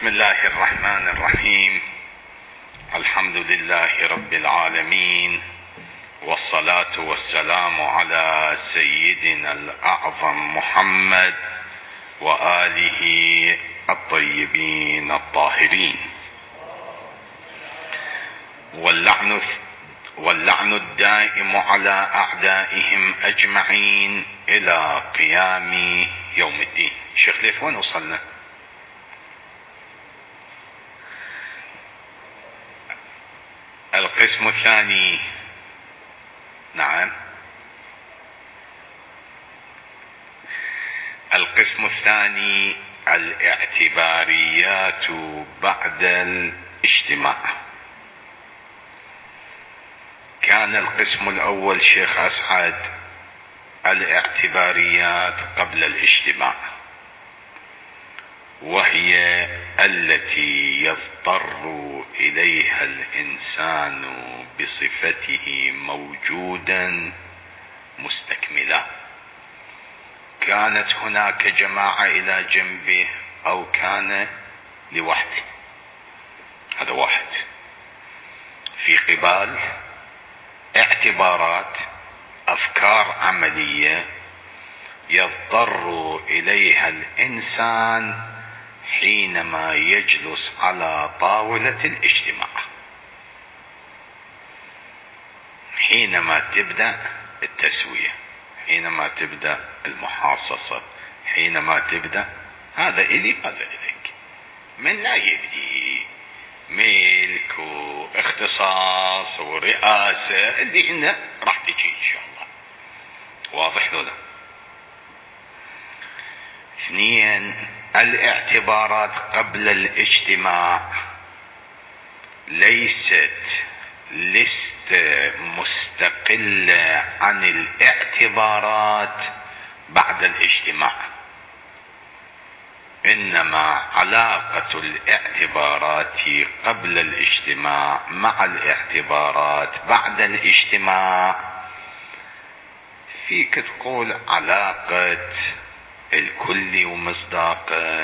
الله الرحمن الرحيم. الحمد لله رب العالمين، والصلاة والسلام على سيدنا الأعظم محمد وآله الطيبين الطاهرين، واللعن الدائم على أعدائهم أجمعين إلى قيام يوم الدين. شيخ ليث وين وصلنا؟ القسم الثاني. نعم، القسم الثاني الاعتباريات بعد الاجتماع. كان القسم الأول شيخ أسعد الاعتباريات قبل الاجتماع، وهي التي يضطر إليها الإنسان بصفته موجودا مستكملا، كانت هناك جماعة إلى جنبه أو كان لوحده. هذا واحد. في قبال اعتبارات، أفكار عملية يضطر إليها الإنسان حينما يجلس على طاولة الاجتماع، حينما تبدأ التسوية، حينما تبدأ المحاصصة، حينما تبدأ هذا إلي هذا إليك، من لا يبدي ملك واختصاص ورئاسة اللي هنا راح تجي إن شاء الله. واضح ذولا؟ اثنين، الاعتبارات قبل الاجتماع ليست لست مستقلة عن الاعتبارات بعد الاجتماع، إنما علاقة الاعتبارات قبل الاجتماع مع الاعتبارات بعد الاجتماع فيك تقول علاقة الكل ومصداقه،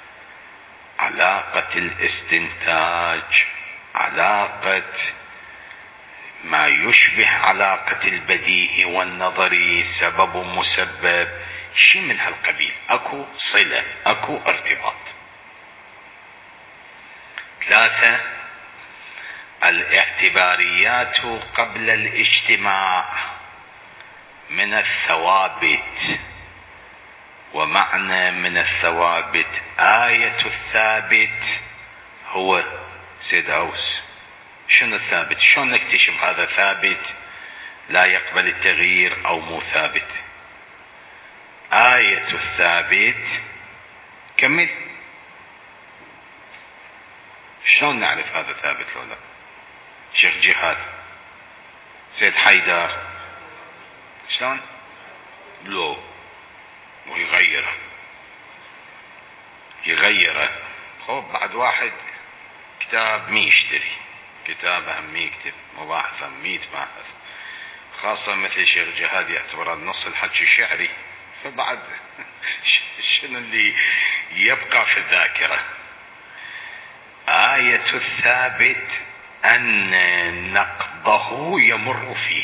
علاقة الاستنتاج، علاقة ما يشبه علاقة البديهي والنظري، سبب ومسبب، شيء من هالقبيل، اكو صلة، اكو ارتباط. ثلاثة، الاعتباريات قبل الاجتماع من الثوابت، ومعنى من الثوابت آية الثابت هو سيد أوس. شنو الثابت؟ شلون نكتشف هذا ثابت لا يقبل التغيير أو مو ثابت؟ آية الثابت. كمل. شلون نعرف هذا ثابت لو لا؟ شيخ جهاد، سيد حيدر، شلون؟ لو ويغيره خب بعد واحد كتاب مي يشتري كتاب هم يكتب مباحث هم يتباحث، خاصة مثل شيخ جهاد يعتبر النص الحكي شعري، فبعد شنو اللي يبقى في الذاكرة؟ آية الثابت أن نقضه يمر فيه.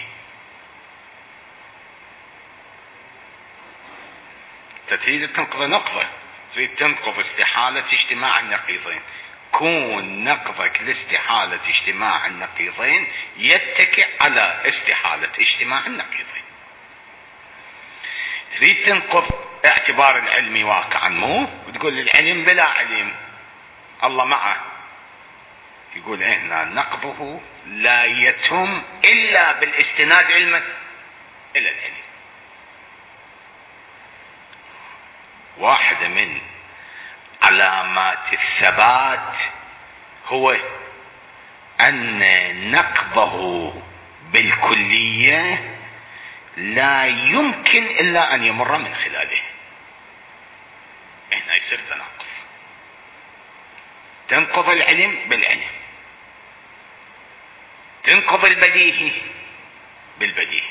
تريد تنقض نقضة، تريد تنقض استحالة اجتماع النقيضين، كون نقضك لاستحالة اجتماع النقيضين يتكئ على استحالة اجتماع النقيضين. تريد تنقض اعتبار العلمي واقعا، مو وتقول العلم بلا علم الله معه، يقول هنا نقضه لا يتم إلا بالاستناد علما إلى العلم. واحدة من علامات الثبات هو أن نقضه بالكلية لا يمكن إلا أن يمر من خلاله. هنا يصير تناقض، تنقض العلم بالعلم، تنقض البديهي بالبديهي.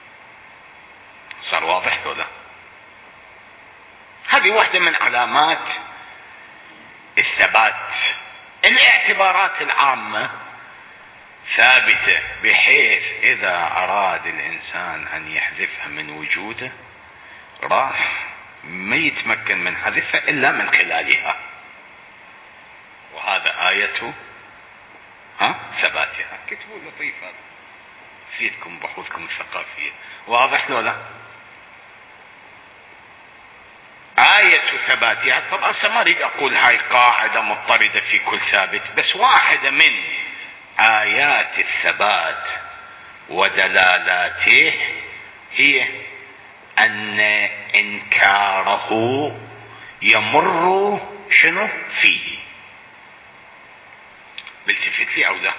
صار واضح ولا؟ هذه واحدة من علامات الثبات. الاعتبارات العامة ثابتة بحيث إذا أراد الإنسان أن يحذفها من وجوده راح ما يتمكن من حذفها إلا من خلالها، وهذا آية ثباتها. كتبوا لطيف هذا فيدكم بحوثكم الثقافية. واضح لو لا؟ آية ثباتها. طبعا ما أريد أقول هاي قاعدة مضطردة في كل ثابت، بس واحدة من آيات الثبات ودلالاته هي أن إنكاره يمر شنو فيه. بالتفت لي أو لا؟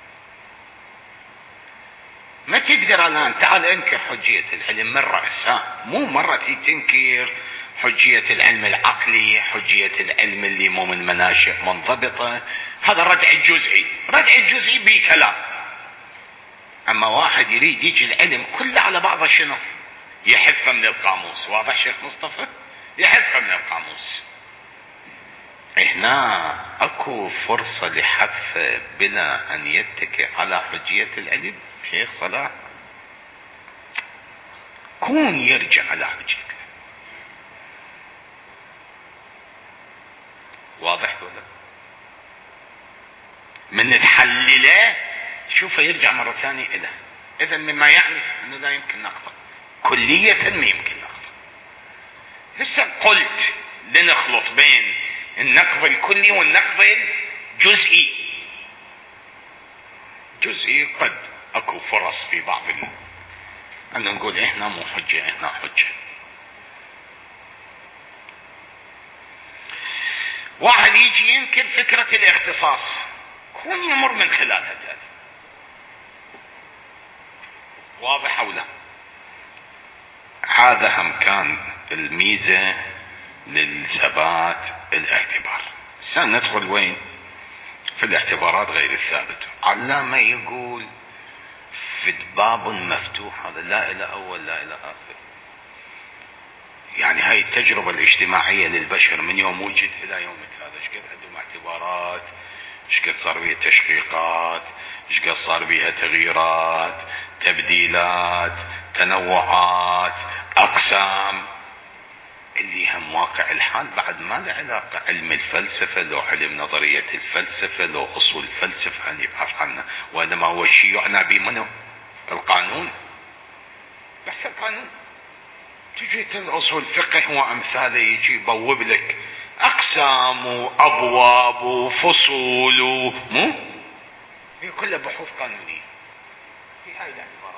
ما تقدر الآن تعال انكر حجية العلم من رأسها، مو مرة تنكر حجية العلم العقلي، حجية العلم اللي مو من مناشئ منضبطة، هذا ردع الجزئي. ردع الجزئي بكلام. اما واحد يريد يجي العلم كله على بعضه شنو؟ يحذفه من القاموس. واضح شيخ مصطفى؟ يحذفه من القاموس. هنا اكو فرصة لحذفه بلا ان يتكئ على حجية العلم. شيخ صلاح كون يرجع على حجية. واضح ولا؟ من الحلله شوفه يرجع مرة ثانية إلى. إذا مما يعني أنه لا يمكن نقضه كلية، ما يمكن نقضه. هسه قلت لنخلط بين النقض الكلي والنقض الجزئي. جزئي قد أكو فرص في بعض أن نقول إحنا مو حجة، إحنا حجة. واحد يجي ينكر فكرة الاختصاص، كون يمر من خلالها ذلك. واضح أو لا؟ هذا هم كان الميزة للثبات الاعتبار. سندخل وين؟ في الاعتبارات غير الثابتة. علامة يقول في باب مفتوح، هذا لا إلى أول لا إلى آخر. يعني هاي التجربة الاجتماعية للبشر من يوم وجد إلى يومك هذا، ايش قد عندهم اعتبارات، ايش قد صار بيها تشقيقات، ايش قد صار بيها تغييرات، تبديلات، تنوعات، أقسام، اللي هم واقع الحال بعد ما له علاقة. علم الفلسفة لو علم نظرية الفلسفة لو أصول الفلسفة أن يبحث عنه، وإنما هو الشيء يعنى به منه القانون. بحث القانون. تجي تدرس الفقه وامثاله يجي يبوب لك اقسام وابواب وفصول مو هي كلها بحوث قانونيه في هاي الاعتبارات.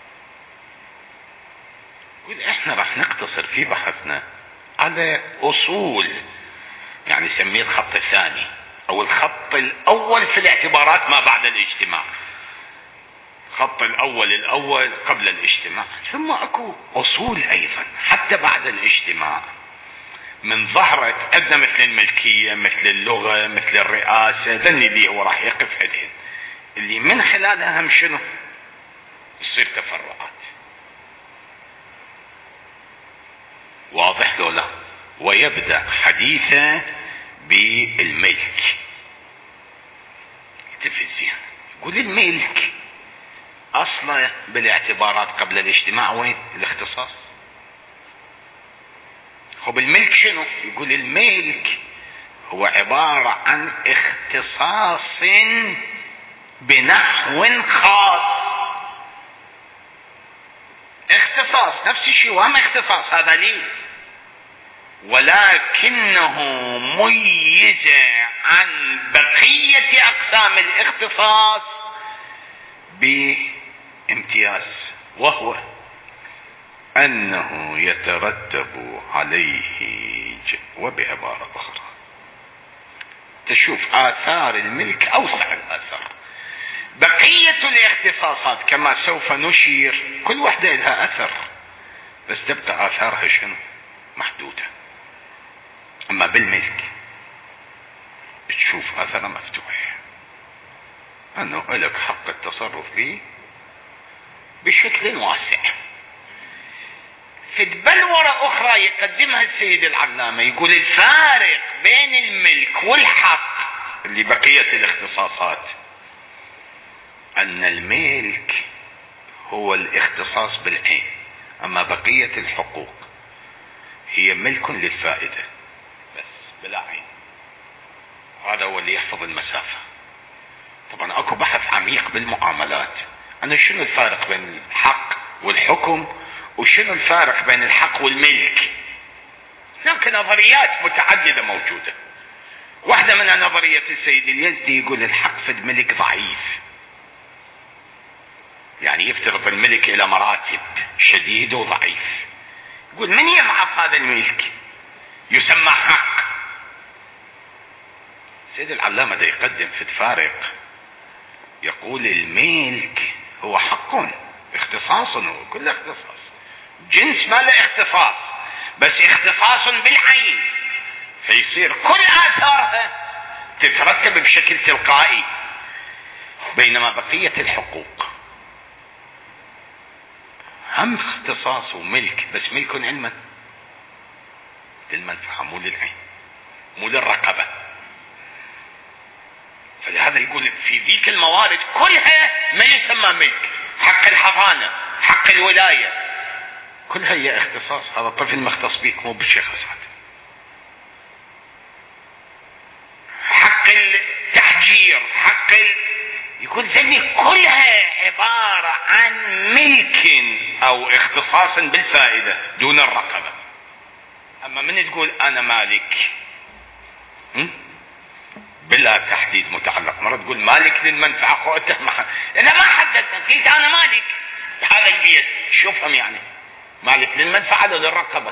يقول احنا راح نقتصر في بحثنا على اصول، يعني نسميه الخط الثاني او الخط الاول في الاعتبارات ما بعد الاجتماع. الخط الأول قبل الاجتماع، ثم أكو أصول أيضا حتى بعد الاجتماع من ظهرت أدنى، مثل الملكية، مثل اللغة، مثل الرئاسة، ذني اللي هو راح يقف عليهن، اللي من خلالها هم شنو يصير تفرعات. واضح لو لا؟ ويبدأ حديثه بالملك. التلفزيون يقول الملك اصلا بالاعتبارات قبل الاجتماع وين؟ الاختصاص. خب الملك شنو؟ يقول الملك هو عبارة عن اختصاص بنحو خاص. اختصاص نفس الشيء، وهم اختصاص هذا ليه، ولكنه ميز عن بقية اقسام الاختصاص بامتياز، وهو انه يترتب عليه وبعبارة اخرى تشوف آثار الملك اوسع الاثار. بقية الاختصاصات كما سوف نشير كل واحدة لها اثر، بس تبقى آثارها شنو؟ محدودة. اما بالملك تشوف اثرها مفتوح، انه لك حق التصرف به بشكل واسع. في بلورة أخرى يقدمها السيد العلامة، يقول الفارق بين الملك والحق اللي بقية الاختصاصات أن الملك هو الاختصاص بالعين، أما بقية الحقوق هي ملك للفائدة بس بلا عين. هذا هو اللي يحفظ المسافة. طبعا اكو بحث عميق بالمعاملات، أنا شنو الفارق بين الحق والحكم وشنو الفارق بين الحق والملك. هناك نظريات متعددة موجودة. واحدة منها نظرية السيد اليزدي، يقول الحق في الملك ضعيف، يعني يفترض الملك إلى مراتب شديد وضعيف. يقول من يضعف هذا الملك يسمى حق. السيد العلامة ده يقدم في الفارق، يقول الملك هو حق اختصاص، وكل اختصاص جنس ما له اختصاص، بس اختصاص بالعين، فيصير كل آثارها تترتب بشكل تلقائي. بينما بقية الحقوق هم اختصاص وملك، بس ملك علما للمنفعة مو للعين مو للرقبة. فلهذا يقول في ذيك الموارد كلها ما يسمى ملك. حق الحضانة، حق الولاية، كلها هي اختصاص، هذا الطفل مختص بيك مو بالشخص هذا. حق التحجير، يقول ذني كلها عبارة عن ملك او اختصاص بالفائدة دون الرقبة. اما من تقول انا مالك بلا تحديد متعلق، مرة تقول مالك للمنفعة خوته انا ما حددت، قلت انا مالك هذا البيت، شو فهم يعني مالك للمنفعة ولا للرقبة؟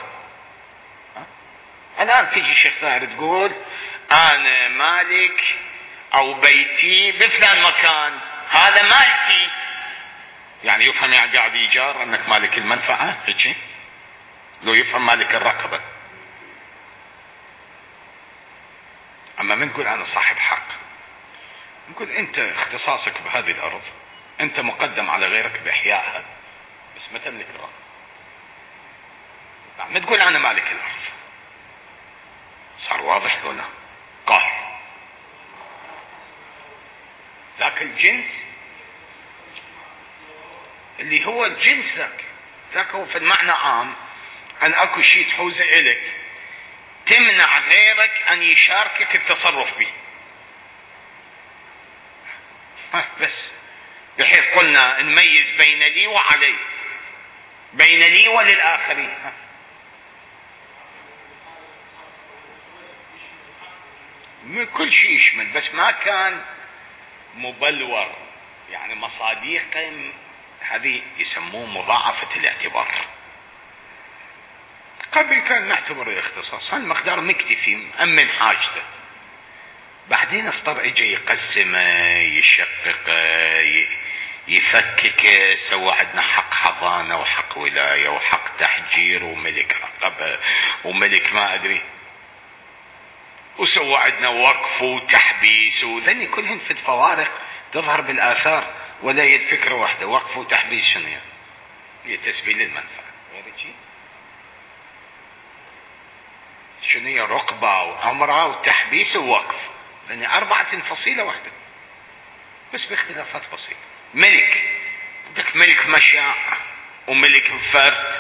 الان تجي شيخ ثاني تقول انا مالك او بيتي بفلان مكان هذا مالتي، يعني يفهم يعني قاعد ايجار انك مالك المنفعة هيك، لو يفهم مالك الرقبة. اما من تقول انا صاحب حق، نقول انت اختصاصك بهذه الارض، انت مقدم على غيرك باحيائها، بس ما تملك الرقبة. ما تقول انا مالك الارض. صار واضح هنا؟ قال ذاك الجنس اللي هو الجنس ذاك هو في المعنى عام ان اكو شيء تحوزه الك تمنع غيرك ان يشاركك التصرف به. بس بحيث قلنا نميز بين لي وعلي، بين لي وللآخرين. كل شيء يشمل، بس ما كان مبلور، يعني مصاديق هذه يسموه مضاعفة الاعتبار. قبل كان نعتبر الاختصاص هالمقدار مكتفي مأمن حاجته، بعدين افتر اجى يقسمه يشققه يفككه، سوى عندنا حق حضانة وحق ولاية وحق تحجير وملك رقبة وملك ما ادري، وسوى عندنا وقف وتحبيس، وذني كلهن في الفوارق تظهر بالآثار، ولا هي الفكرة واحدة. وقف وتحبيس شنو يعني؟ هي تسبيل المنفعة، شنو هي رقبة وعمرة وتحبيس ووقف، لأن 4 فصيلة واحدة بس باختلافات بسيطة. ملك عندك ملك مشاع وملك فرد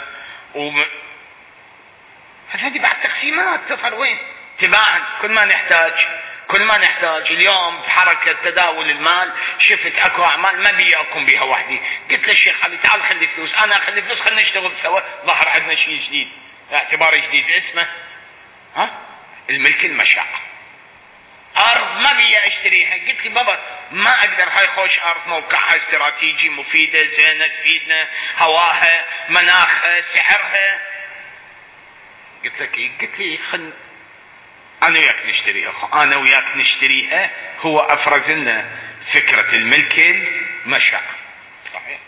هذه بعد تقسيمات تظهر وين؟ تباعا كل ما نحتاج اليوم بحركة تداول المال. شفت اكو اعمال ما بي اقوم بها وحدي، قلت للشيخ علي تعال خلي فلوس، انا اخلي فلوس، خلينا نشتغل سوا. ظهر عندنا شيء جديد، اعتبار جديد اسمه الملك المشاع. ارض ما بي اشتريها، قلت لي بابا ما اقدر، هاي خوش ارض موقعها استراتيجي مفيدة زينة تفيدنا، هواها مناخها سعرها. قلت لك ايه؟ قلت لي انا وياك نشتريها. هو افرز لنا فكرة الملك المشاع. صحيح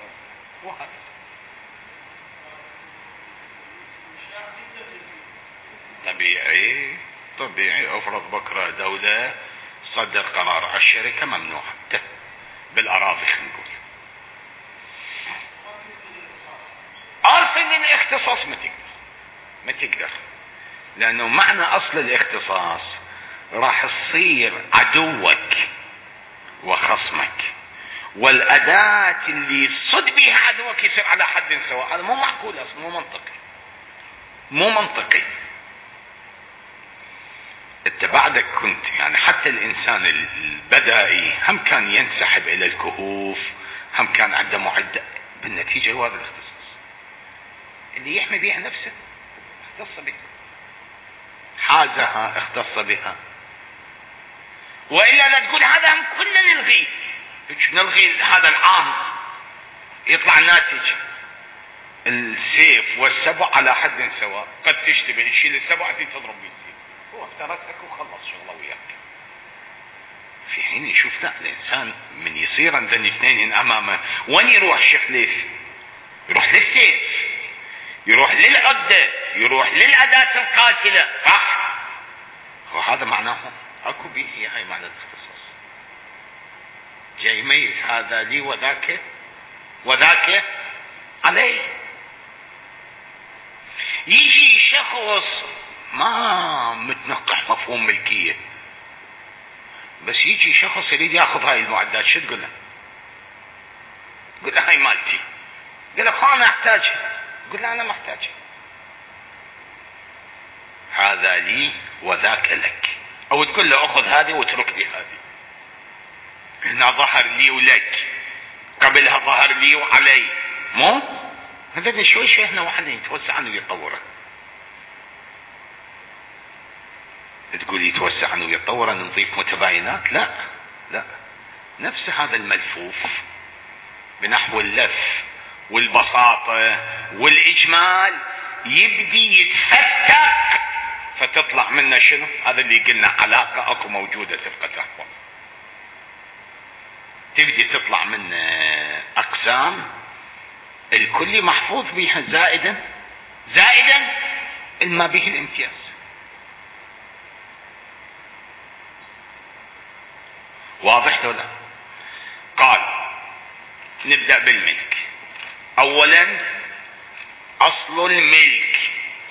طبيعي افرض بكرة دولة صدر قرار على الشركة ممنوعة بالأراضي، خلينا نقول أصل الاختصاص ما تقدر، لانه معنى اصل الاختصاص راح تصير عدوك وخصمك، والاداة اللي صد بها عدوك يصير على حد سواء. هذا مو معقول اصلا، مو منطقي. انت بعدك كنت يعني حتى الانسان البدائي هم كان ينسحب الى الكهوف، هم كان عنده معدة، بالنتيجة هو هذا الاختصاص اللي يحمي بها نفسه اختص بها، حازها اختص بها. وإلا لا تقول هذا هم كلنا نلغي هذا العام، يطلع الناتج السيف والسبع على حد سواء. قد تشتبه تشيل السبع تضرب بالسيف، هو افترسك وخلص شغله وياك. في حين يشوف لا، الانسان من يصير عند الاثنين امامه وين يروح؟ شخليف يروح للسيف، يروح للعدة، يروح للأداة القاتلة، صح؟ وهذا معناه اكو به هاي معنى الاختصاص، جاي يميز هذا لي وذاك عليه. يجي شخص ما متنقح مفهوم ملكية، بس يجي شخص يريد ياخذ هاي المعدات، شو تقول له؟ تقول له هاي مالتي، قال له انا احتاجها، قل له انا ما احتاجها، هذا لي وذاك لك. او تقول له اخذ هذه واترك لي هذه، هنا ظهر لي ولك، قبلها ظهر لي وعلي، مو هذا شوي شوي احنا واحد يتوسع عنه ويطوره. تقول يتوسع عنه ويطوره نضيف متباينات؟ لا، نفس هذا الملفوف بنحو اللف والبساطة والإجمال يبدي يتفتق، فتطلع منه شنو؟ هذا اللي قلنا علاقة اكو موجودة تبقى تحفظ، تبدي تطلع من اقسام الكل محفوظ بها، زائدا ما به الامتياز. واضح ولا؟ قال نبدأ بالملك. اولا اصل الملك،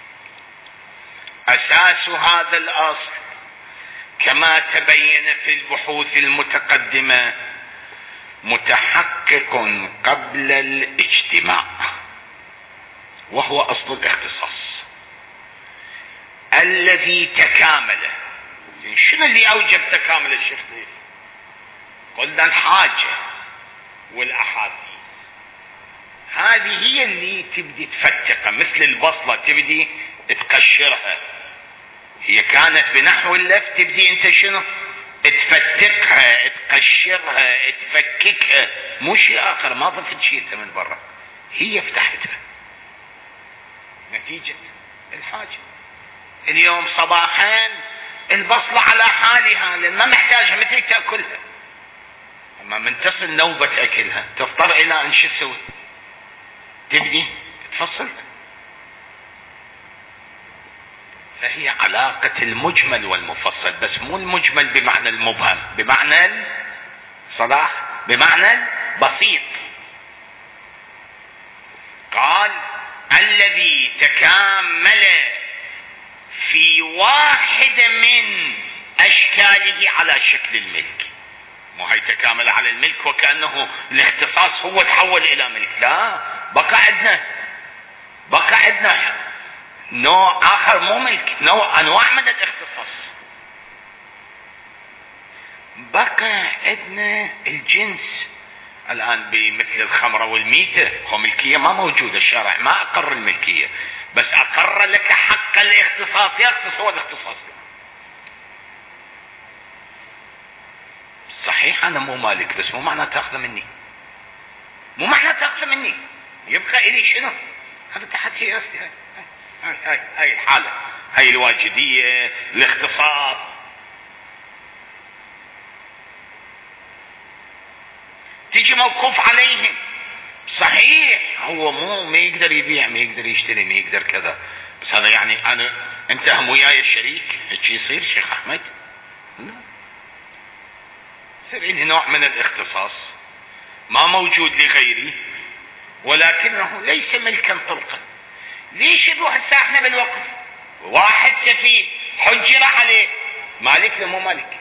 اساس هذا الاصل كما تبين في البحوث المتقدمة متحقق قبل الاجتماع، وهو اصل الاختصاص الذي تكامل. شنو اللي اوجب تكامل الشيخ؟ قلنا الحاجة والاحاسيس، هذه هي اللي تبدي تفتقها، مثل البصلة تبدي تقشرها، هي كانت بنحو اللف، تبدي انت شنو؟ تفتقها، تقشرها، تفككها، مو شيء اخر، ما ضفت شيء من برا، هي فتحتها نتيجة الحاجة. اليوم صباحا البصلة على حالها لان ما محتاجها، مثل تأكلها، اما من تصل نوبة اكلها تضطر الى ان شو تسوي؟ تبدي تفصلها. فهي علاقة المجمل والمفصل، بس مو المجمل بمعنى المبهم، بمعنى الصلاح، بمعنى البسيط. قال الذي تكامل في واحد من اشكاله على شكل الملك. مو هي تكامل على الملك وكأنه الاختصاص هو تحول الى ملك، لا، بقى عندنا نوع اخر مو ملك، نوع انواع من الاختصاص. بقى عندنا الجنس الان بمثل الخمره والميته، هو ملكيه ما موجوده، الشرع ما اقر الملكيه، بس اقر لك حق الاختصاص، يختص هو الاختصاص. صحيح انا مو مالك، بس مو معنى تاخذه مني، يبقى الي شنو؟ هذا تحت حيازتي، هاي الحالة، هاي الواجدية، الاختصاص. تيجي موقوف عليهم، صحيح هو ما يقدر يبيع، ما يقدر يشتري، ما يقدر كذا، بس هذا يعني انت هم وياي الشريك، هيك يصير شيخ احمد؟ لا، يصير لي نوع من الاختصاص ما موجود لغيري، ولكنه ليس ملكا طلقا، ليش نروح هسه احنا بالوقف؟ واحد سفيه حجر عليه، مالك له مو مالك.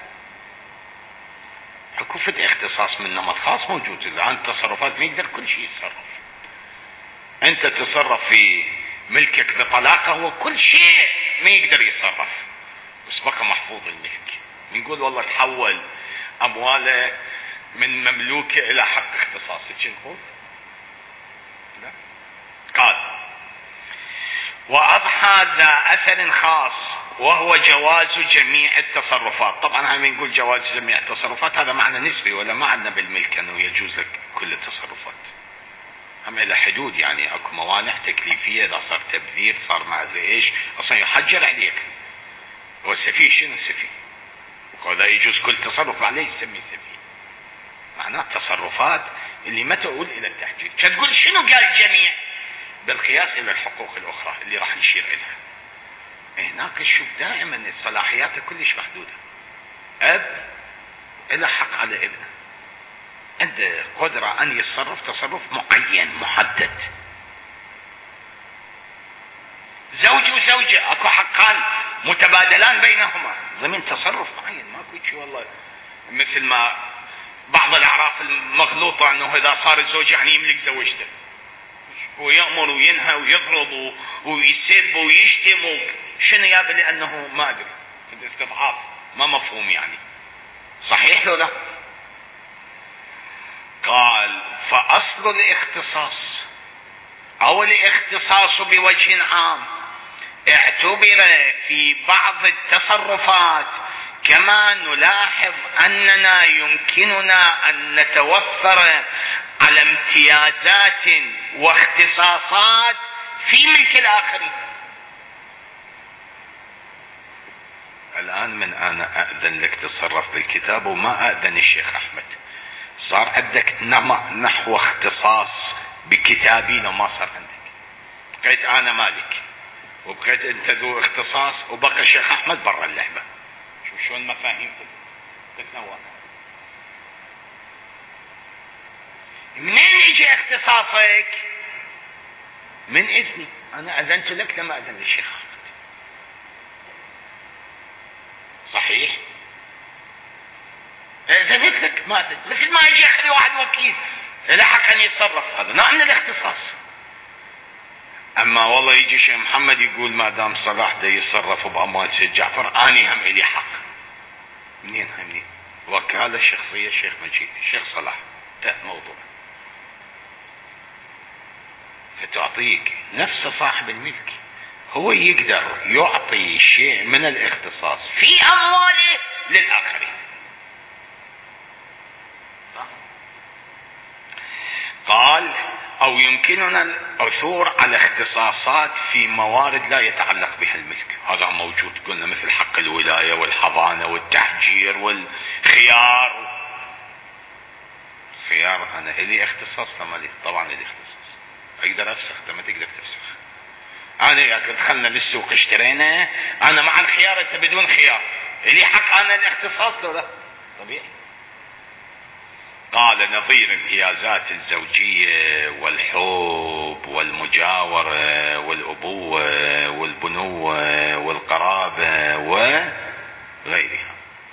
حكوفة اختصاص من نمط خاص موجود. الآن تصرفات ما يقدر كل شيء يتصرف. انت تصرف في ملكك بطلاقة، هو كل شيء ما يقدر يتصرف، بس بقى محفوظ الملك. بنقول والله تحول امواله من مملوكه الى حق اختصاصي، شو نقول؟ لا. قال: واضحى ذا اثر خاص وهو جواز جميع التصرفات. طبعا هم نقول جواز جميع التصرفات، هذا معنى نسبي، ولا ما عندنا بالملك انه يجوز لك كل التصرفات. هم الى حدود، يعني اكو موانع تكليفيه، اذا صار تبذير، صار ما ادري ايش، اصلا يحجر عليك. والسفيه شنو السفيه؟ وهذا يجوز كل تصرف عليه يسميه سفيه. معناه التصرفات اللي ما تؤول الى التحجير. تقول شنو قال الجميع؟ بالقياس الى الحقوق الاخرى اللي راح نشير اليها. هناك الشوف دائما الصلاحيات كلش محدوده. اب له حق على ابنه، عنده قدره ان يتصرف تصرف معين محدد. زوج وزوجه اكو حقان متبادلان بينهما ضمن تصرف معين. ماكو شيء والله مثل ما بعض الاعراف المغلوطه انه اذا صار الزوج يعني يملك زوجته، ويأمر وينهى ويضرب ويسب ويشتم. شنو يابا؟ لانه ما ادري الاستضعاف ما مفهوم يعني. صحيح لو لا؟ قال: فاصل الاختصاص او الاختصاص بوجه عام اعتبر في بعض التصرفات، كما نلاحظ اننا يمكننا ان نتوفر على امتيازات واختصاصات في ملك الاخرين. الان من انا اذن لك تتصرف بالكتاب وما اذن الشيخ احمد، صار عندك نحو اختصاص بكتابي لو ما صار عندك. بقيت انا مالك وبقيت انت ذو اختصاص، وبقى الشيخ احمد برا اللعبه. شو شلون المفاهيم تتنوع؟ منين يجي اختصاصك؟ من اذني. انا اذنت لك لما اذن الشيخ احمد. صحيح؟ اذنت لك ما اذنت. مثل ما يجي اخلي واحد وكيل له حق ان يتصرف، هذا نوع من الاختصاص. اما والله يجي شيخ محمد يقول ما دام صلاح ده يتصرف باموال سيد جعفر، اني هم الي حق. منين هاي منين؟ وكاله شخصيه الشيخ مجيد الشيخ صلاح ده موضوع. فتعطيك نفس صاحب الملك، هو يقدر يعطي شيء من الاختصاص في امواله للاخرين. قال: او يمكننا العثور على اختصاصات في موارد لا يتعلق بها الملك. هذا موجود، قلنا مثل حق الولاية والحضانة والتحجير والخيار. خيار انا الي اختصاص لما لي، طبعا الي اختصاص، اقدر افسخ لما تقدر تفسخ. انا يا دخلنا للسوق اشترينا، انا مع الخيار انت بدون خيار، الي حق انا الاختصاص لو لا؟ طبيعي. قال: نظير امتيازات الزوجية والحب والمجاورة والأبوة والبنوة والقرابة وغيرها،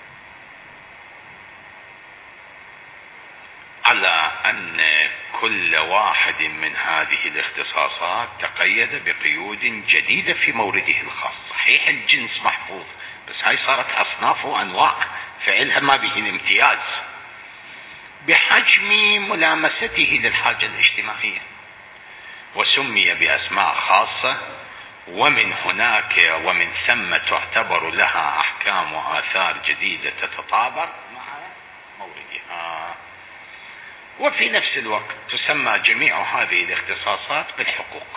على أن كل واحد من هذه الاختصاصات تقيد بقيود جديدة في مورده الخاص. صحيح الجنس محفوظ، بس هاي صارت أصناف وأنواع فعلها ما به الامتياز بحجم ملامسته للحاجة الاجتماعية، وسمي بأسماء خاصة، ومن هناك ومن ثم تعتبر لها أحكام وآثار جديدة تتطابق مع موردها. وفي نفس الوقت تسمى جميع هذه الاختصاصات بالحقوق.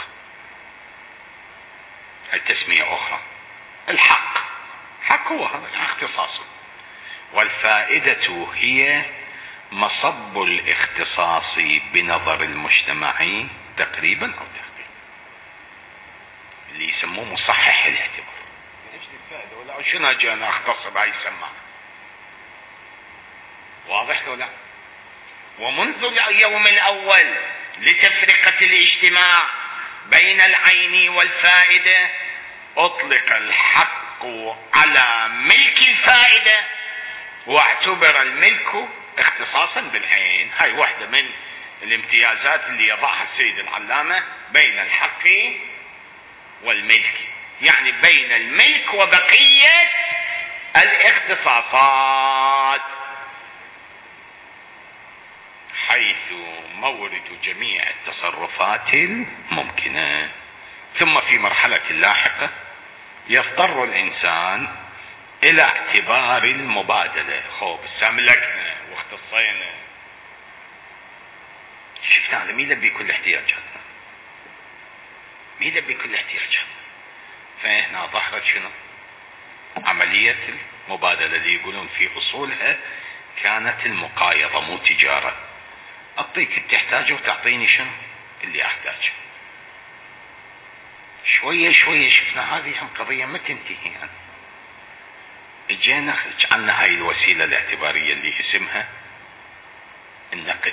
التسمية أخرى الحق، حق هو هذا اختصاصه، والفائدة هي مصب الاختصاص بنظر المجتمع تقريبا او تقريبا، اللي يسموه مصحح الاعتبار. ايش الفائده؟ ولا شنو اجي انا اختص بهاي السماعه؟ واضح ولا؟ ومنذ اليوم الاول لتفرقه الاجتماع بين العين والفائدة أطلق الحق على ملك الفائدة واعتبر الملك اختصاصا بالعين. هاي واحدة من الامتيازات اللي يضعها السيد العلامة بين الحق والملك، يعني بين الملك وبقية الاختصاصات، حيث مورد جميع التصرفات الممكنة. ثم في مرحلة لاحقة يضطر الإنسان إلى اعتبار المبادلة. خوف استملكنا واختصينا، شفنا هذا مين يلبي كل احتياجاتنا، مين يلبي كل احتياجاتنا. فهنا ظهرت شنو؟ عملية المبادلة اللي يقولون في أصولها كانت المقايضة مو تجارة، أعطيك تحتاجه وتعطيني شنو اللي أحتاجه. شوية شوية شفنا هذه هم قضية ما تنتهي. يعني اجينا عنا هاي الوسيلة الاعتبارية اللي اسمها النقد،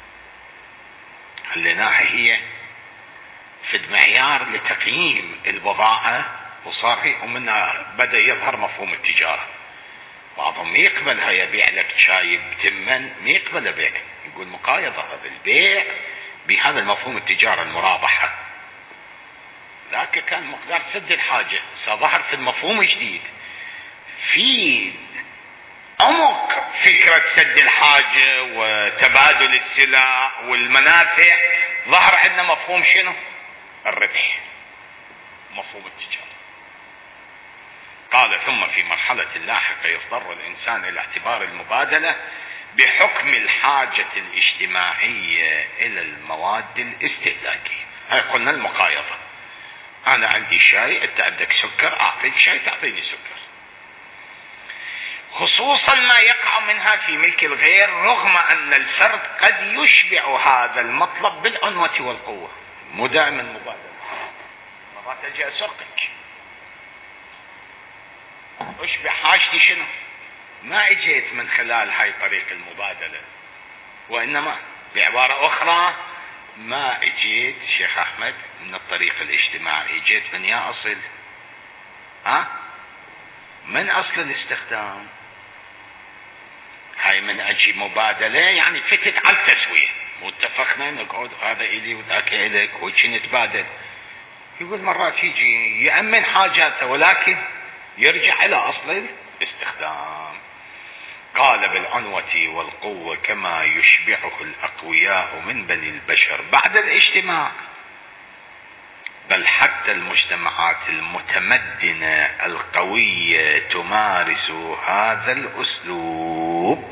خليناها هي في المعيار لتقييم البضاعة، وصار ومنها بدأ يظهر مفهوم التجارة. بعضهم يقبلها، يبيع لك شاي بتمن، ما يقبل بيع، يقول مقايضة، هذا البيع بهذا المفهوم التجارة المرابحة. لكن كان مقدار سد الحاجة، سظهر في المفهوم جديد في عمق فكرة سد الحاجة وتبادل السلع والمنافع. ظهر عندنا مفهوم شنو؟ الربح، مفهوم التجارة. قال ثم في مرحلة لاحقة يضطر الإنسان إلى اعتبار المبادلة بحكم الحاجة الاجتماعية إلى المواد الاستهلاكية. هاي قلنا المقايضة، أنا عندي شاي، أنت عندك سكر، أعطيك شاي تعطيني سكر. خصوصا ما يقع منها في ملك الغير، رغم أن الفرد قد يشبع هذا المطلب بالعنوة والقوة. مو دائما مبادلة، مرات أجي أسوقك أشبع حاجتي شنو؟ ما اجيت من خلال هاي طريق المبادلة، وإنما بعبارة أخرى ما اجيت شيخ أحمد من الطريق الاجتماعي، اجيت من يا أصل من أصل الاستخدام. هاي من أجي مبادلة يعني فتت على التسوية، واتفقنا نقعد هذا إلي وذاك إليك وشي نتبادل. يقول مرات يجي يأمن حاجاته ولكن يرجع إلى أصل الاستخدام. قال بالعنوة والقوة كما يشبعه الأقوياء من بني البشر بعد الاجتماع، بل حتى المجتمعات المتمدنة القوية تمارس هذا الأسلوب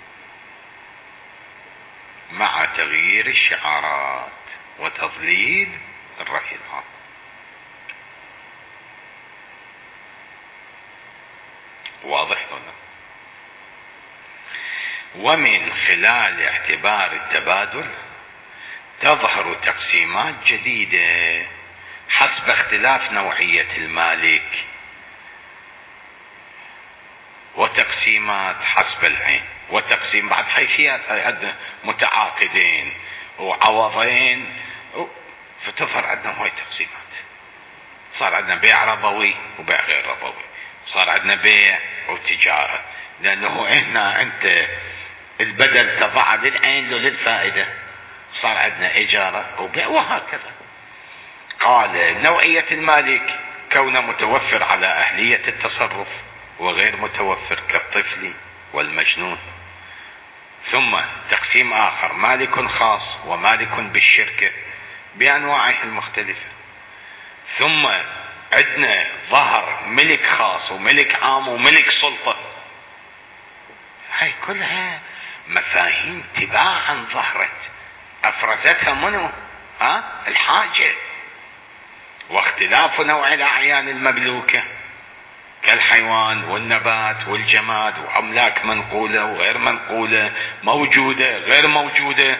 مع تغيير الشعارات وتضليل الرأي العام. واضح هنا؟ ومن خلال اعتبار التبادل تظهر تقسيمات جديدة حسب اختلاف نوعية المالك، وتقسيمات حسب العين، وتقسيم بعض حيثيات. عندنا متعاقدين وعوضين، فتظهر عندنا هاي تقسيمات. صار عندنا بيع ربوي وبيع غير ربوي، صار عندنا بيع وتجارة، لأنه هنا أنت البدل تضع للعين للفائدة، صار عندنا إجارة وبيع وهكذا. قال نوعية المالك كونه متوفر على أهلية التصرف وغير متوفر كالطفل والمجنون. ثم تقسيم آخر مالك خاص ومالك بالشركة بأنواعه المختلفة. ثم عندنا ظهر ملك خاص وملك عام وملك سلطة. هاي كلها مفاهيم تباعا ظهرت، أفرزتها منو؟ الحاجة واختلاف نوع الأعيان المملوكة كالحيوان والنبات والجماد، وأملاك منقولة وغير منقولة، موجودة غير موجودة.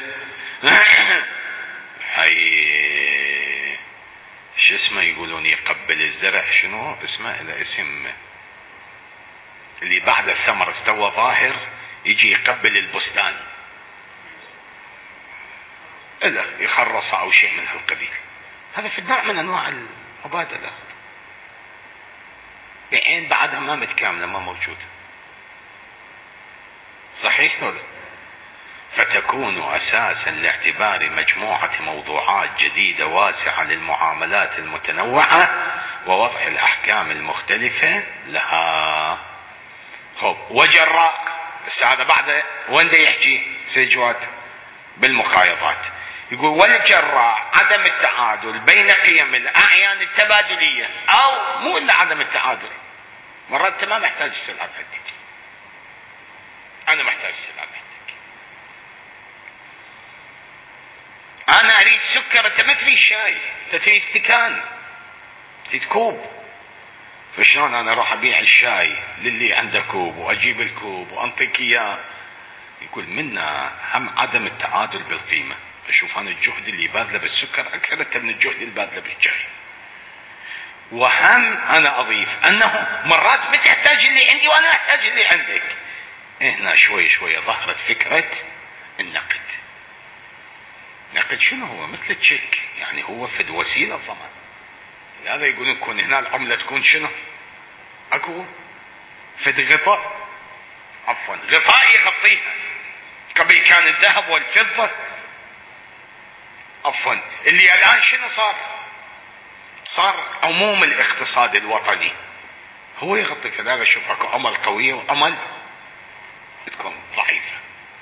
هاي شو اسمه يقولون يقبل الزرع، شنو اسمه؟ الاسم اللي بعد الثمر استوى ظاهر يجي يقبل البستان، إلا يخرص أو شيء من هالقبيل. هذا في نوع من انواع المبادلة، بعين بعدها ما متكاملة ما موجودة. صحيح ولا؟ فتكون اساسا لاعتبار مجموعة موضوعات جديدة واسعة للمعاملات المتنوعة ووضع الاحكام المختلفة لها. وجراء هذا بعد وين دا يحكي سجوات بالمقايضات، يقول والجراء عدم التعادل بين قيم الاعيان التبادلية، او مو الا عدم التعادل، مرات انت ما محتاج السلعة عندك، انا محتاج السلعة عندك، انا اريد سكر انت ما تريد شاي، انت تريد استكان، تريد كوب، فشلون انا اروح ابيع الشاي للي عنده كوب واجيب الكوب وانطيك اياه؟ يقول منا هم عدم التعادل بالقيمة، اشوف انا الجهد اللي باذله بالسكر اكثر من الجهد اللي باذله بالشاي، وهم انا اضيف انه مرات ما تحتاج اللي عندي وانا احتاج اللي عندك. هنا شوي شوي ظهرت فكرة النقد. نقد شنو هو؟ مثل التشيك، يعني هو فد وسيلة ضمان. لهذا يقولون كون هنا العملة تكون شنو؟ اكو فد غطاء، عفوا غطاء يغطيها. قبل كان الذهب والفضة، عفوا اللي الان شنو صار عموم الاقتصاد الوطني هو يغطي. فلهذا شوف اكو عمل قوية وعمل تكون ضعيفة.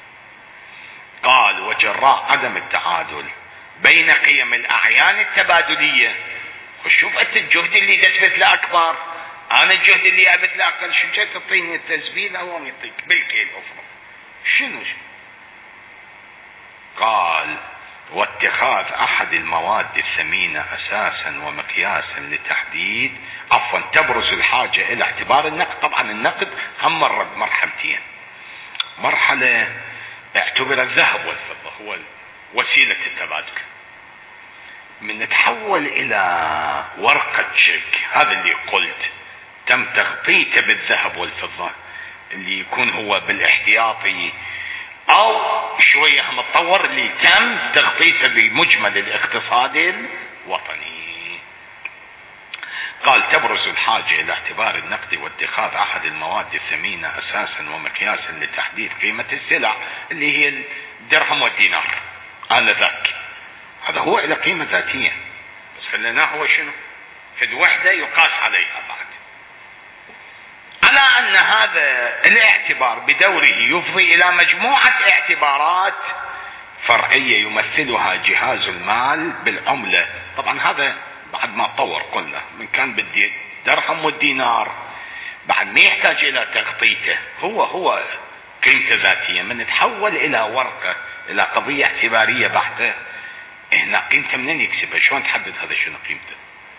قال وجراء عدم التعادل بين قيم الاعيان التبادلية، وشوف انت الجهد اللي تثبت له اكبر، انا الجهد اللي اثبت له اقل، شو جاي تعطيني التسبيل او يعطيك بالكيل افرض شنو؟ قال واتخاذ احد المواد الثمينة اساسا ومقياسا لتحديد، عفوا تبرز الحاجة الى اعتبار النقد. طبعا النقد هم مر بمرحلتين، مرحلة اعتبر الذهب والفضة هو وسيلة التبادل، من نتحول الى ورقة شيك، هذا اللي قلت تم تغطيته بالذهب والفضة اللي يكون هو بالاحتياطي، او شوية هم تطور اللي تم تغطيته بمجمل الاقتصاد الوطني. قال تبرز الحاجة الى اعتبار النقد واتخاذ احد المواد الثمينة اساسا ومقياسا لتحديد قيمة السلع اللي هي الدرهم والدينار آنذاك، هذا هو الى قيمة ذاتية، بس خليناه هو شنو؟ في الوحدة يقاس عليها بعد. على ان هذا الاعتبار بدوره يفضي الى مجموعة اعتبارات فرعية يمثلها جهاز المال بالعملة. طبعا هذا بعد ما تطور قلنا من كان بالدرهم والدينار بعد ما يحتاج الى تغطيته، هو قيمته ذاتية. من تحول الى ورقة الى قضية اعتبارية بحتة، هنا قيمته منين يكسبها؟ شلون تحدد هذا شنو قيمته؟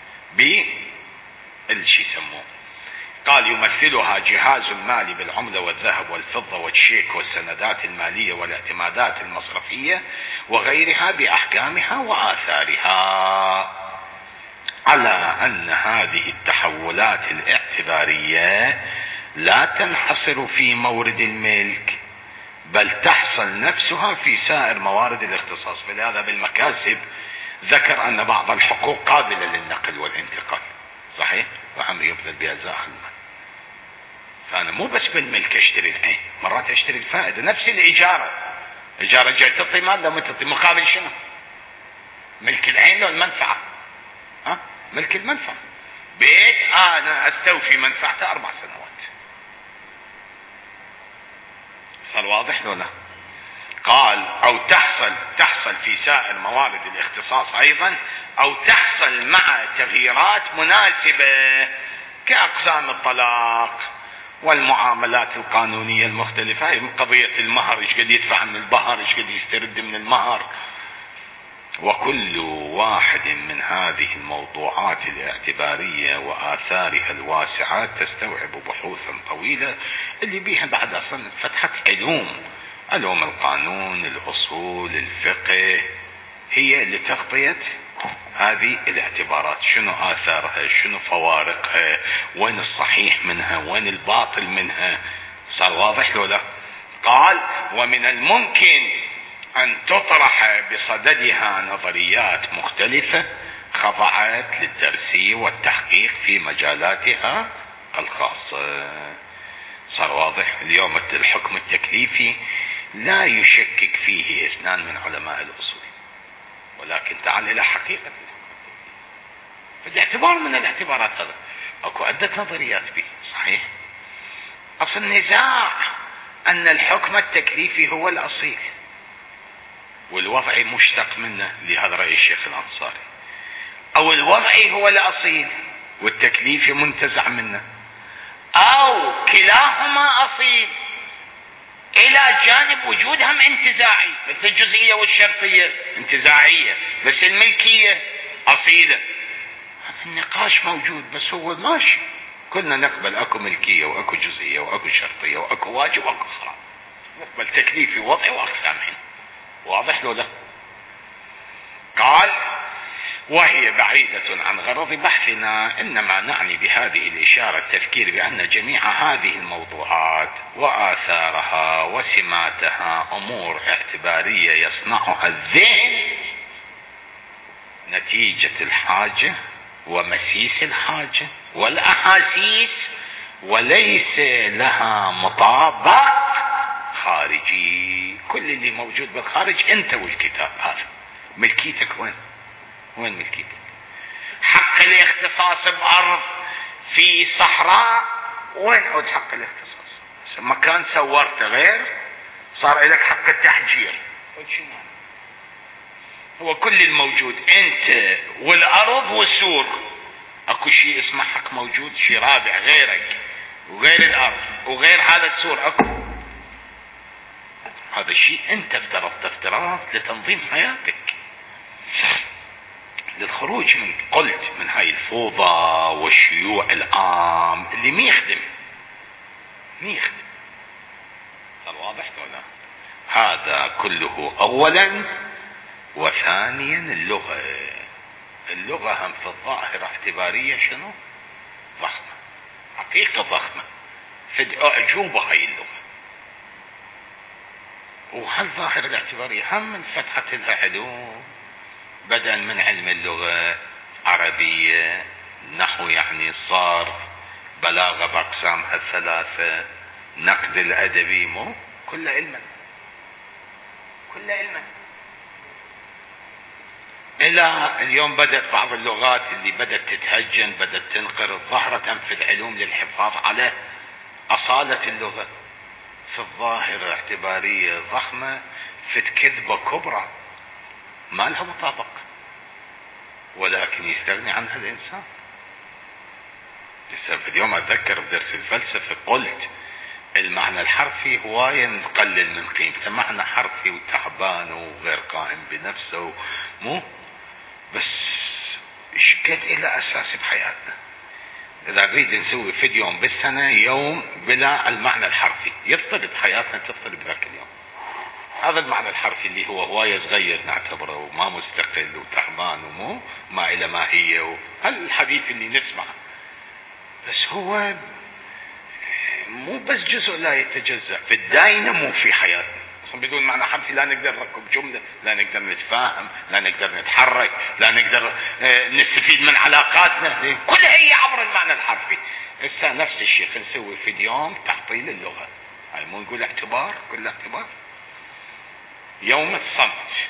بالشي يسموه. قال يمثلها جهاز المال بالعملة والذهب والفضة والشيك والسندات المالية والاعتمادات المصرفية وغيرها بأحكامها وآثارها. على أن هذه التحولات الاعتبارية لا تنحصر في مورد الملك، بل تحصل نفسها في سائر موارد الاختصاص. فلهذا بالمكاسب ذكر أن بعض الحقوق قابلة للنقل والانتقال، صحيح، وعم يبذل بها زاحل. فأنا مو بس بالملك أشتري العين، مرات أشتري الفائدة. نفس الإجارة، إجارة جاي تعطي مال لما تعطي مقابل شنو؟ ملك العين لو المنفعة، ملك المنفعة. بيت أنا أستوفي منفعته 4 سنوات. صار واضح ولا لا؟ قال أو تحصل في سائر موارد الاختصاص أيضا، أو تحصل مع تغييرات مناسبة كأقسام الطلاق والمعاملات القانونية المختلفة. هي من قضية المهر، ايش قد يدفع من البهر، ايش قد يسترد من المهر. وكل واحد من هذه الموضوعات الاعتبارية وآثارها الواسعة تستوعب بحوثا طويلة اللي بيها بعد أصلا فتحت علوم القانون، الأصول، الفقه، هي لتغطية هذه الاعتبارات. شنو آثارها، شنو فوارقها، وين الصحيح منها، وين الباطل منها. صار واضح لو لا؟ قال ومن الممكن أن تطرح بصددها نظريات مختلفة خضعت للدرس والتحقيق في مجالاتها الخاصة. صار واضح اليوم الحكم التكليفي لا يشكك فيه اثنان من علماء الأصول، ولكن تعال إلى حقيقة الحكم التكليفي. فالاعتبار من الاعتبارات هذا اكو عدة نظريات به. صحيح اصل النزاع ان الحكم التكليفي هو الاصيل، والوضعي مشتق منه، لهذا رأي الشيخ الأنصاري، او الوضعي هو الاصيل والتكليفي منتزع منه، او كلاهما اصيل الى جانب وجود هم انتزاعي، مثل الجزئية والشرطية انتزاعية بس الملكية اصيلة. النقاش موجود بس هو ماشي، كلنا نقبل اكو ملكية واكو جزئية واكو شرطية واكو واجب واكو حرام، نقبل تكليفي ووضعي واقسامهن. واضح له لا؟ قال وهي بعيدة عن غرض بحثنا، انما نعني بهذه الاشارة التذكير بان جميع هذه الموضوعات واثارها وسماتها امور اعتبارية يصنعها الذهن نتيجة الحاجة ومسيس الحاجة والاحاسيس، وليس لها مطابق خارجي. كل اللي موجود بالخارج انت والكتاب هذا. ملكيتك وين ملكيتك؟ حق الاختصاص بأرض في صحراء، وين عود حق الاختصاص؟ مكان سورته غير، صار لك حق التحجير. هو كل الموجود انت والارض والسور، اكو شيء اسمه حق موجود، شيء رابع غيرك وغير الارض وغير هذا السور اكو. هذا الشيء انت افترضت لتنظيم حياتك، للخروج من قلت من هاي الفوضى والشيوع العام اللي مي يخدم. صار واضح ولا؟ هذا كله اولا. وثانيا اللغة هم في الظاهرة اعتبارية شنو؟ ضخمة، حقيقة ضخمة، فد اعجوبة هاي اللغة. وهالظاهرة الاعتبارية هم من فتحت لها علوم، بدءا من علم اللغة عربية، نحو يعني صرف، بلاغة بأقسامها الثلاثة، نقد الأدبي، مو كل علما إلى اليوم بدأت بعض اللغات اللي بدأت تتهجن، بدأت تنقرض، ظهرت في العلوم للحفاظ على أصالة اللغة. في الظاهرة اعتبارية ضخمة، في كذبة كبرى ما لها مطابق، ولكن يستغني عنها الإنسان. اليوم أتذكر بدرس الفلسفة قلت المعنى الحرفي هواية نقلل من قيمته، معنى حرفي وتعبان وغير قائم بنفسه، مو بس شقد إلى أساس بحياتنا. إذا نريد نسوي في يوم بالسنة يوم بلا المعنى الحرفي، يضطرب حياتنا، تضطرب ذاك اليوم. هذا المعنى الحرفي اللي هو هواية صغير نعتبره وما مستقل وتعبان ومو ما إلى ماهية، هالحديث اللي نسمع، بس هو مو بس جزء لا يتجزأ في الداينامو في حياتنا. اصلا بدون معنى حرفي لا نقدر نركب جملة، لا نقدر نتفاهم، لا نقدر نتحرك، لا نقدر نستفيد من علاقاتنا، كل هي عبر المعنى الحرفي. هسه نفس الشيء نسوي في اليوم تعطيل اللغة، هاي مو نقول اعتبار، كل اعتبار. يوم الصمت،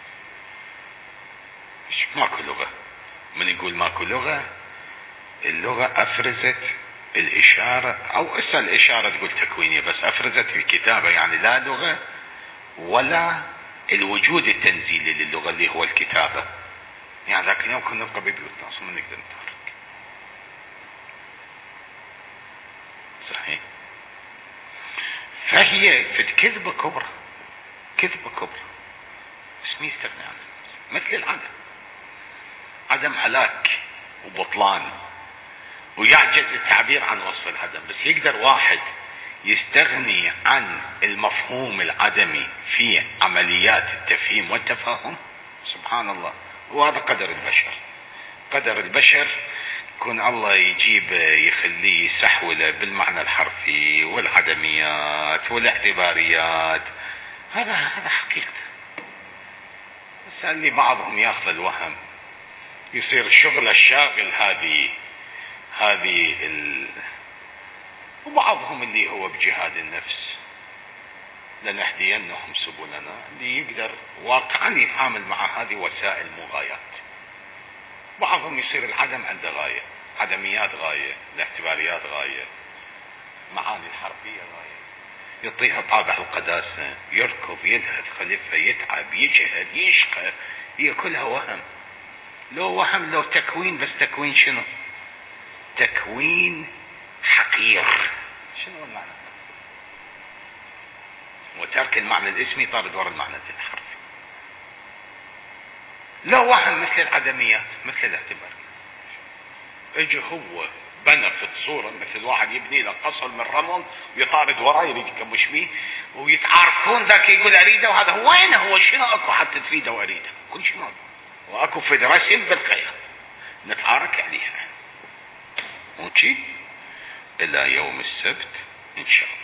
ماكو لغة. من يقول ماكو لغة، اللغة افرزت الاشارة، او اسا الاشارة تقول تكوينية، بس افرزت الكتابة، يعني لا لغة ولا الوجود التنزيلي للغة اللي هو الكتابة. يعني ذاك اليوم كنا نبقى ببيوتنا اصلا ما نقدر نتحرك. صحيح. فهي في كذبة كبرى، بس مين يستغني عنها؟ مثل العدم، عدم هلاك وبطلان، ويعجز التعبير عن وصف العدم. بس يقدر واحد يستغني عن المفهوم العدمي في عمليات التفهيم والتفاهم؟ سبحان الله. وهذا قدر البشر يكون الله يجيب يخليه يسحوله بالمعنى الحرفي والعدميات والاعتباريات. هذا حقيقته. بس اللي بعضهم ياخذ الوهم يصير الشغل الشاغل وبعضهم اللي هو بجهاد النفس، لنهدينهم سبلنا، اللي يقدر واقعا يتعامل مع هذه وسائل مغايات. بعضهم يصير العدم عنده غاية، عدميات غاية، الاعتباريات غاية، معاني الحرفية غاية، يعطيها طابع القداسة، يركض ينهد خلفها، يتعب يجهد يشقى، هي كلها وهم. لو وهم لو تكوين، بس تكوين شنو؟ تكوين حقير. شنو المعنى؟ وترك المعنى الاسمي طارد ورا المعنى الحرفي. لو وهم مثل العدميات، مثل الاعتبار. اجى هو بنى في الصورة مثل واحد يبني له قصر من رمل ويطارد وراه يريد يكمش بيه ويتعاركون، ذاك يقول اريده وهذا وين هو، شنو اكو حتى تفيده واريده، كل شنو واكو في رسم بالخير نتعارك عليها. وشي الى يوم السبت ان شاء الله.